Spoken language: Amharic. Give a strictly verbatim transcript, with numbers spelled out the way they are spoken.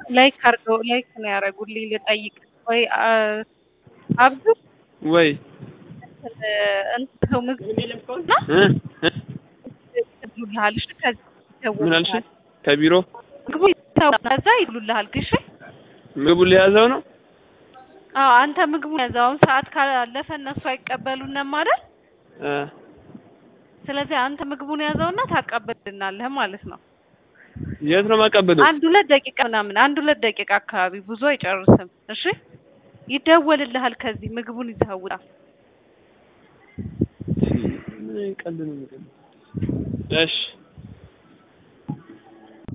ላይክ አድርገው ላይክ ነው ያደረጉልኝ ልጠይቅ ወይ አብዱ ወይ እንት ምግብ ይሉልሃል እሺ ምን አልሽ ከቢሮ ምግቡ ከዛ ይሉልሃል ግሽ ምግቡ ሊያዘው ነው አዎ አንተ ምግቡን ያዘው ሰዓት ካለፈ እነሱ አይቀበሉንም አይደል እ ስለዚህ አንተ ምግቡን ያዘውና ታቀበልናለህ ማለት ነው የት ነው ማቀበለው አንድ ሁለት ደቂቃ ምናምን አንድ ሁለት ደቂቃ አካባቢ ብዙ አይጨርስም እሺ ይደወልልሃል ከዚህ ምግቡን ይዘውራ ምን ቀልድ ነው እሺ